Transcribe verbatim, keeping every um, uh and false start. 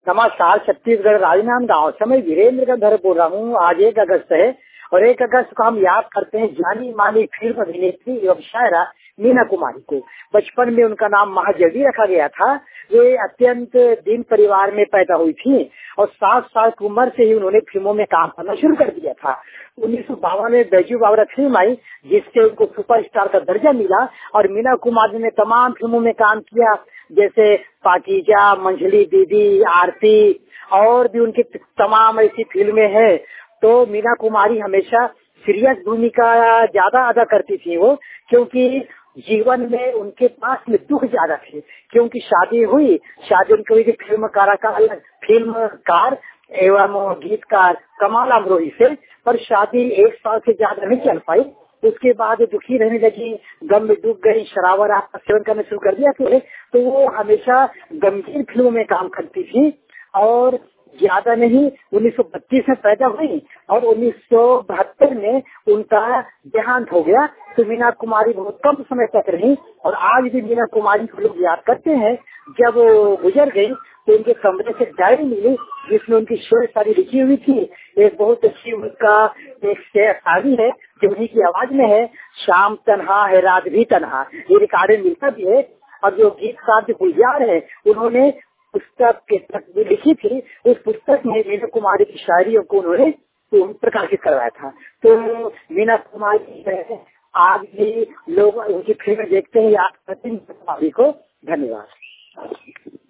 नमस्कार, छत्तीसगढ़ राजनांद गांव से मैं वीरेंद्र का घर बोल रहा हूँ। आज एक अगस्त है और एक अगस्त को हम याद करते हैं जानी मानी फिल्म अभिनेत्री एवं शायरा मीना कुमारी को। बचपन में उनका नाम महाजल्दी रखा गया था। वे अत्यंत दीन परिवार में पैदा हुई थी और सात साल की उम्र से ही उन्होंने फिल्मों में काम करना शुरू कर दिया था। उन्नीस सौ बावन में बैजू बावरा फिल्म आई जिससे उनको सुपरस्टार का दर्जा मिला और मीना कुमारी ने तमाम फिल्मों में काम किया, जैसे पाकीजा, मंझली दीदी, आरती और भी उनकी तमाम ऐसी फिल्में हैं। तो मीना कुमारी हमेशा सीरियस भूमिका ज्यादा अदा करती थी वो, क्योंकि जीवन में उनके पास में दुख ज्यादा थे। क्योंकि शादी हुई, शादी उनकी हुई थी फिल्म कलाकार फिल्मकार एवं गीतकार कमाल अमरोही से, पर शादी एक साल से ज्यादा नहीं चल पाई। उसके बाद दुखी रहने लगी, गम में डूब गई, शराब वराब का सेवन करना शुरू कर दिया तो, तो वो हमेशा गंभीर फिल्मों में काम करती थी। और ज्यादा नहीं, उन्नीस सौ बत्तीस में पैदा हुई और उन्नीस सौ बहत्तर में उनका देहांत हो गया। तो मीना कुमारी बहुत कम समय तक रही और आज भी मीना कुमारी को लोग याद करते हैं। जब वो गुजर गई तो उनके कमरे से डायरी मिली जिसमें उनकी शेर सारी लिखी हुई थी। एक बहुत अच्छी उनका एक शेर शादी है जो उन्हीं की आवाज में है, शाम तन्हा है रात भी तन्हा, ये रिकॉर्डिंग मिलता भी है। और जो गीतकार जो गुलजार है उन्होंने पुस्तक के तस्वीर लिखी थी, उस पुस्तक में मीना कुमारी की शायरियों को उन्होंने तो प्रकाशित करवाया था। तो मीना कुमारी है, आज भी लोग उनकी फिल्म देखते हैं, याद करते हैं मीना कुमारी को। धन्यवाद।